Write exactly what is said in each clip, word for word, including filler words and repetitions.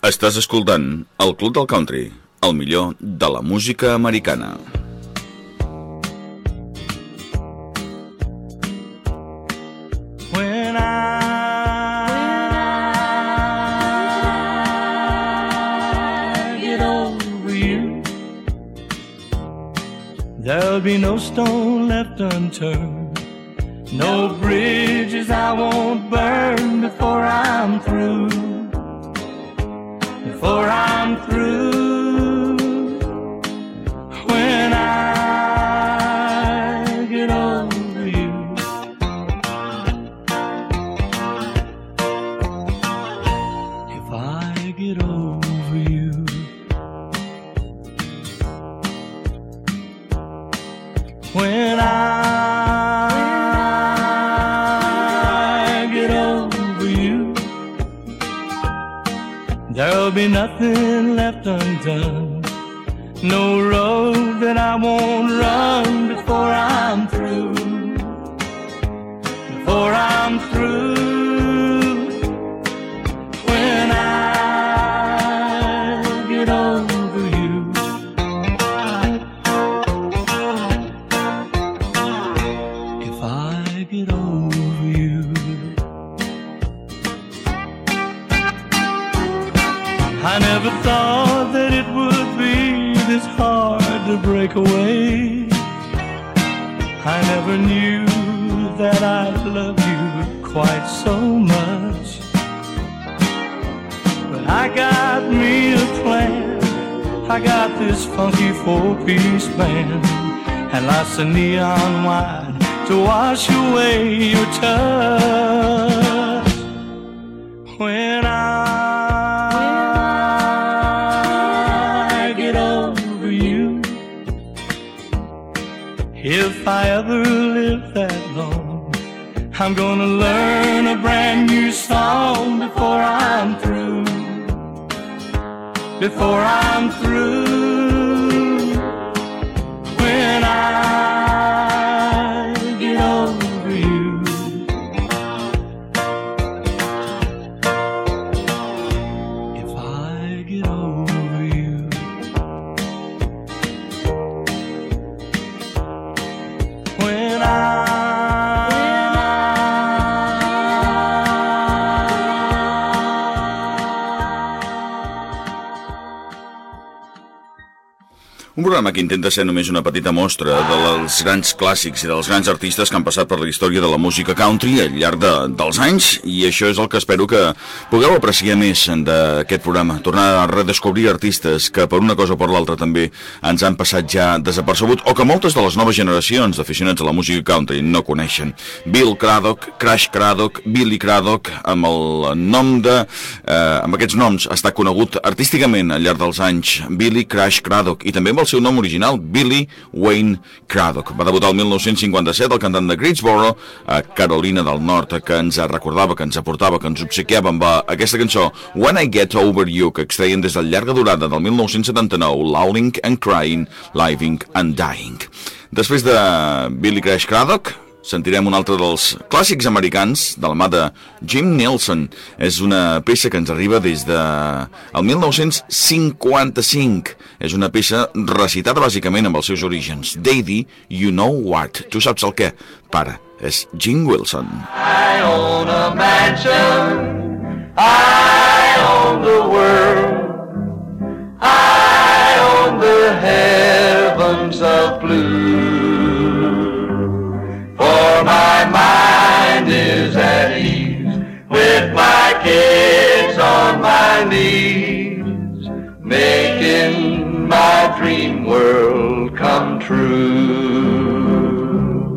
Estàs escoltant el Club del Country, el millor de la música americana. When I, when I get over you, there'll be no stone left unturned, no bridges I won't burn before I'm through. Before I'm through, when I get over you, if I get over you, when I get over you, there'll be nothing left undone, no road that I won't run before I'm through, before I'm through, when I get over you. If I get over you, I never thought that it would be this hard to break away. I never knew that I'd love you quite so much. But I got me a plan. I got this funky four-piece band and lots of neon wine to wash away your touch. When I if I ever live that long, I'm gonna learn a brand new song before I'm through, before I'm through, when I get over you. If I get over you, when I, Un programa que intenta ser només una petita mostra dels grans clàssics i dels grans artistes que han passat per la història de la música country al llarg de, dels anys, i això és el que espero que pugueu apreciar més d'aquest programa, tornar a redescobrir artistes que per una cosa o per l'altra també ens han passat ja desapercebut o que moltes de les noves generacions d'aficionats a la música country no coneixen. Bill Craddock, Crash Craddock, Billy Craddock, amb el nom de... Eh, amb aquests noms ha estat conegut artísticament al llarg dels anys Billy Crash Craddock, i també amb el seu nom original, Billy Wayne Craddock. Va debutar el mil nou-cents cinquanta-set el cantant de Greensboro, a Carolina del Nord, que ens recordava, que ens aportava, que ens obsequiava amb aquesta cançó When I Get Over You, que extreien des de llarga durada del mil nou-cents setanta-nou, Lowing and Crying, Living and Dying. Després de Billy Crash Craddock, sentirem un altre dels clàssics americans de la mà de Jim Nelson. És una peça que ens arriba des de el mil nou-cents cinquanta-cinc. És una peça recitada bàsicament amb els seus orígens. Daddy, you know what? Tu saps el què? Pare, és Jim Wilson. I own a mansion, I own the world, I own the heavens of blue. For my mind is at ease with my kids on my knees, making my dream world come true.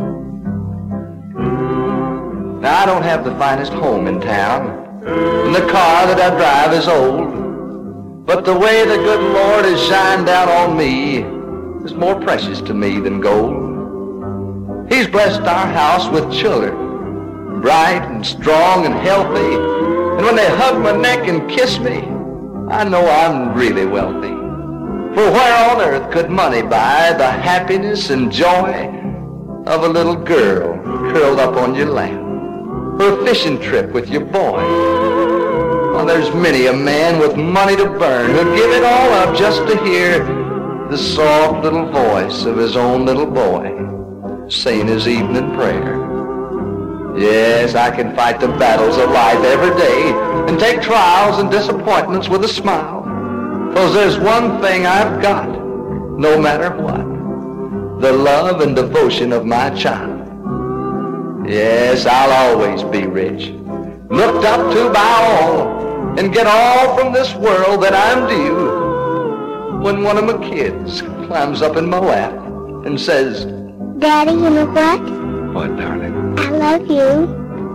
Now I don't have the finest home in town, and the car that I drive is old, but the way the good Lord has shined down on me is more precious to me than gold. He's blessed our house with children, bright and strong and healthy, and when they hug my neck and kiss me, I know I'm really wealthy. For where on earth could money buy the happiness and joy of a little girl curled up on your lap, or a fishing trip with your boy, Well, there's many a man with money to burn who'd give it all up just to hear the soft little voice of his own little boy saying his evening prayer. Yes, I can fight the battles of life every day and take trials and disappointments with a smile. 'Cause there's one thing I've got, no matter what, the love and devotion of my child. Yes, I'll always be rich, looked up to by all, and get all from this world that I'm due. When one of my kids climbs up in my lap and says, Daddy, you know what? What, darling? I love you.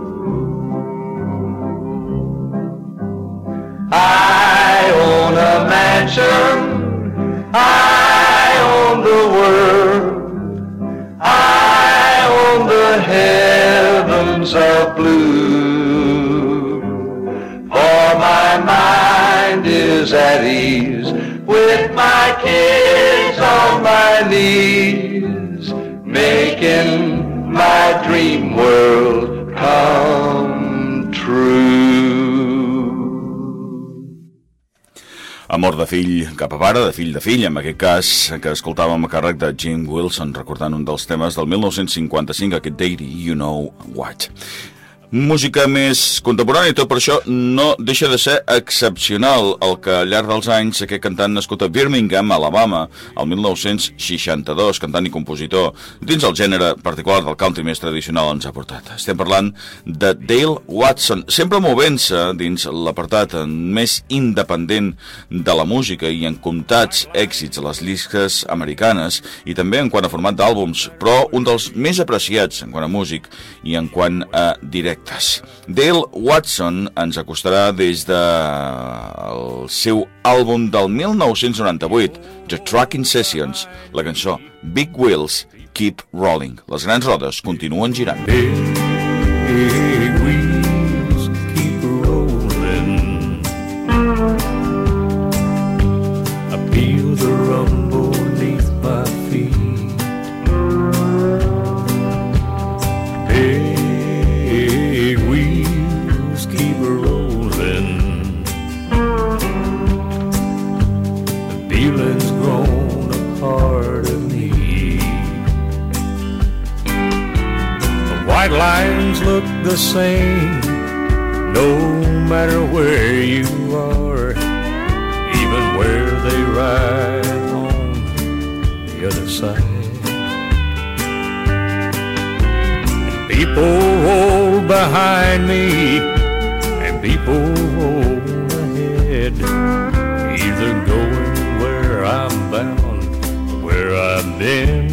I own a mansion, I own the world, I own the heavens of blue, for my mind is at ease with my kids on my knees, making my dream world come true. Amor de fill cap a pare, de fill de fill, en aquest cas, que escoltàvem a càrrec de Jim Wilson, recordant un dels temes del mil nou-cents cinquanta-cinc, aquest Daddy, You Know What. Música més contemporània i tot per això no deixa de ser excepcional el que al llarg dels anys aquest cantant nascut a Birmingham, Alabama, el mil nou-cents seixanta-dos, cantant i compositor dins el gènere particular del country més tradicional ens ha portat. Estem parlant de Dale Watson, sempre movent-se dins l'apartat més independent de la música i en comptats èxits a les llistes americanes i també en quant a format d'àlbums, però un dels més apreciats en quant a músic i en quant a directe. Dale Watson ens acostarà des del seu àlbum del mil nou-cents noranta-vuit, The Trucking Sessions, la cançó Big Wheels Keep Rolling. Les grans rodes continuen girant. Big wheels keep rolling. I feel the rumble beneath my feet. Big keep rolling. The feeling's grown a part of me. The white lines look the same, no matter where you are, even where they ride on the other side. People roll behind me, and people roll ahead, either going where I'm bound, where I've been.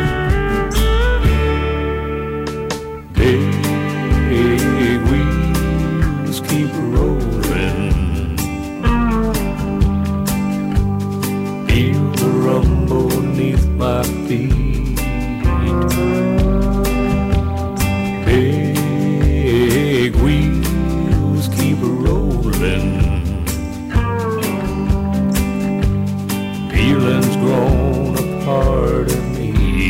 Big wheels keep rolling. Feel the rumble beneath my feet. Big wheels keep rolling. Feeling's grown a part of me.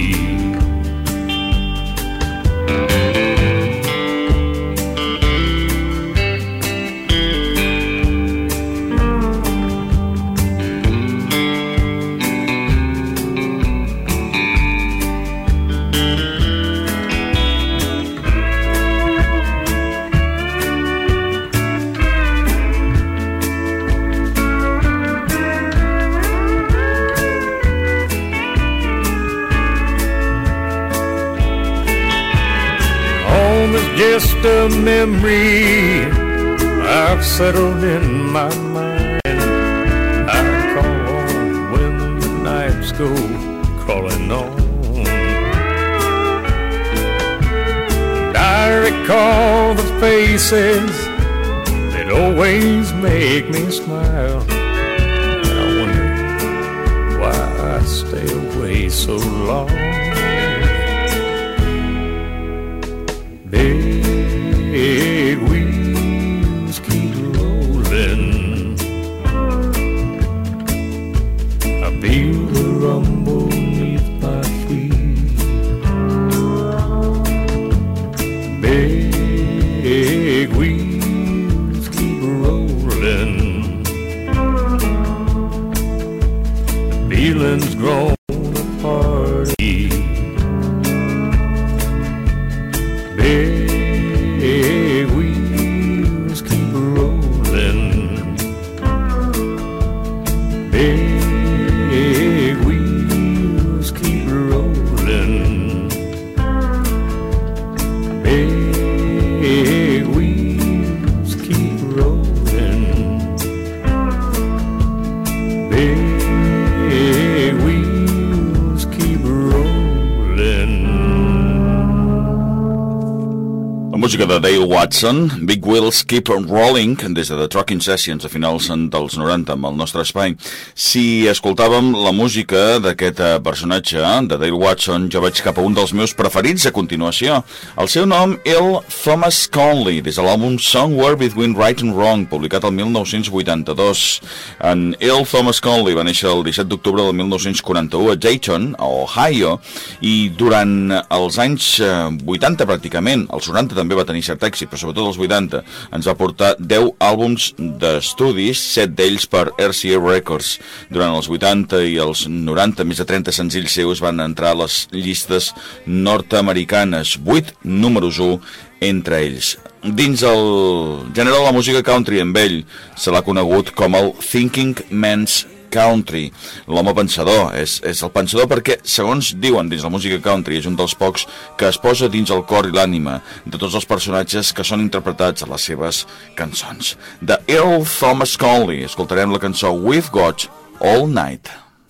Just a memory I've settled in my mind. I call on when the nights go crawling on. And I recall the faces that always make me smile. And I wonder why I stay away so long. Big wheels keep rolling. I feel the rumble beneath my feet. Big wheels keep rolling. feelings grown apart. Big wheels keep rolling. Big wheels keep rolling. Big wheels keep rolling. Big wheels keep rolling. La música de Dale Watson, Big Wheels Keep Rolling, des de The Trucking Sessions a finals dels noranta amb el nostre espai. Si escoltàvem la música d'aquest personatge, de Dale Watson, jo vaig cap a un dels meus preferits a continuació. El seu nom, Earl Thomas Conley, des de l'àlbum Somewhere Between Right and Wrong, publicat el mil nou-cents vuitanta-dos. En Earl Thomas Conley va néixer el disset d'octubre del mil nou-cents quaranta-u a Dayton, a Ohio, i durant els anys vuitanta pràcticament, els noranta també va tenir cert èxit, però sobretot els vuitanta, ens va portar deu àlbums d'estudis, set d'ells per R C A Records. Durant els vuitanta i els noranta, més de trenta senzills seus van entrar a les llistes nord-americanes, vuit números u entre ells. Dins el gènere de la música country, amb ell se l'ha conegut com el Thinking Man's Country, l'home pensador. És, és el pensador perquè, segons diuen dins la música country, és un dels pocs que es posa dins el cor i l'ànima de tots els personatges que són interpretats a les seves cançons. De Earl Thomas Conley escoltarem la cançó We've Got All Night.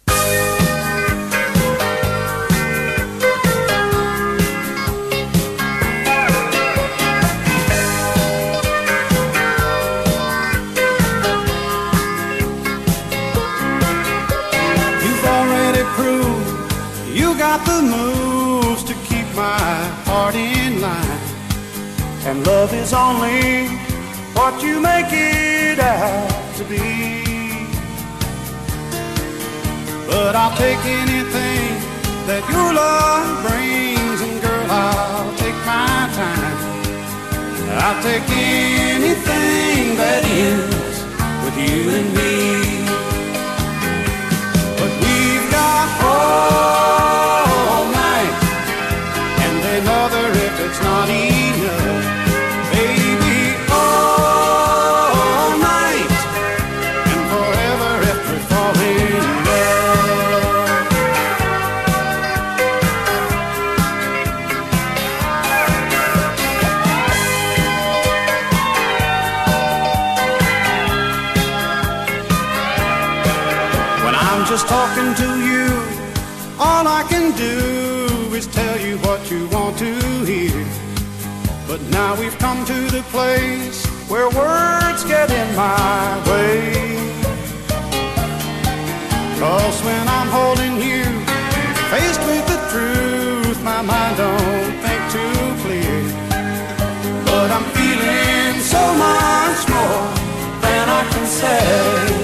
Got the moves to keep my heart in line, and love is only what you make it out to be. But I'll take anything that your love brings, and girl, I'll take my time. I'll take anything that ends with you and me. But we've got all night, and another if it's not enough. Baby, all night, and forever if we fall in love. When I'm just talking to you, all I can do is tell you what you want to hear. But now we've come to the place where words get in my way. 'Cause when I'm holding you, faced with the truth, my mind don't think too clear. But I'm feeling so much more than I can say.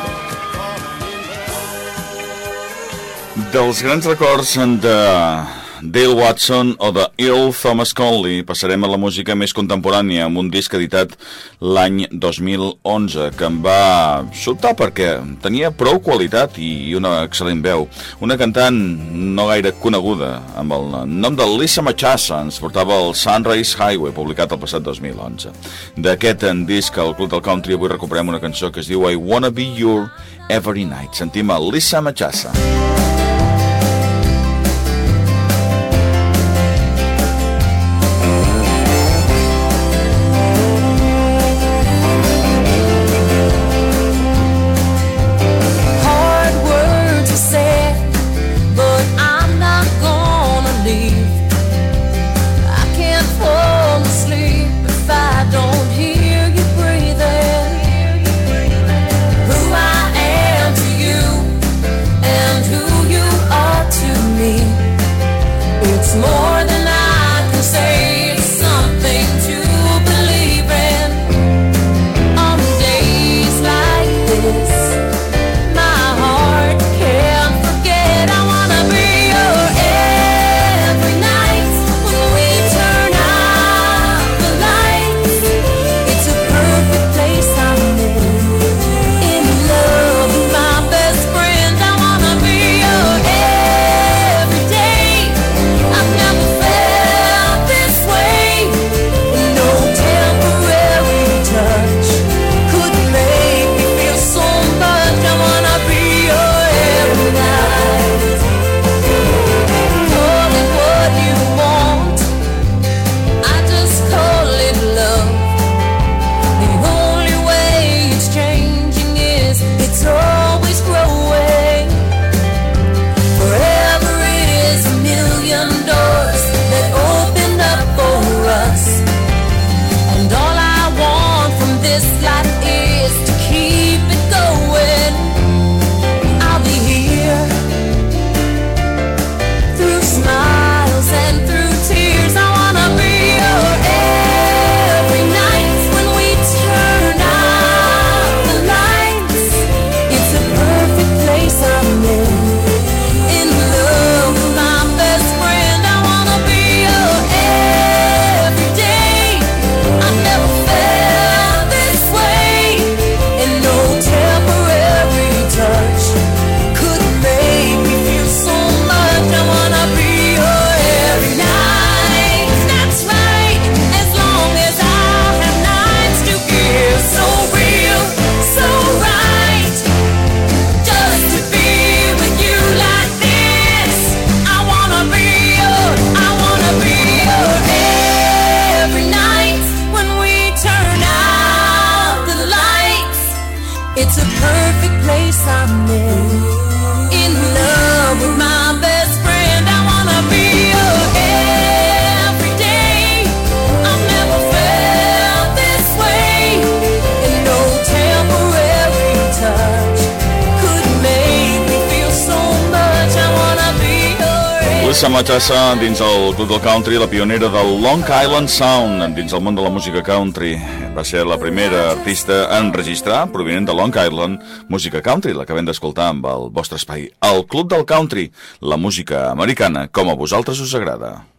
Dels grans records de Dale Watson o de Earl Thomas Conley. Passarem a la música més contemporània amb un disc editat l'any dos mil onze que em va sobtar perquè tenia prou qualitat i una excel·lent veu. Una cantant no gaire coneguda amb el nom de Lisa Machasa ens portava el Sunrise Highway, publicat el passat dos mil onze. D'aquest disc al Club del Country avui recuperem una cançó que es diu I Wanna Be Your Every Night. Sentim a Lisa Machasa. It's a perfect place I'm in, in love with my best friend. I wanna be your every day. I've never felt this way, and no temporary touch could make me feel so much. I wanna be your Lisa Machasa dins el Club del Country, la pionera del Long Island Sound dins el món de la música country. Va ser la primera artista a enregistrar, provinent de Long Island, música country, la que vam d'escoltar amb el vostre espai. El Club del Country, la música americana com a vosaltres us agrada.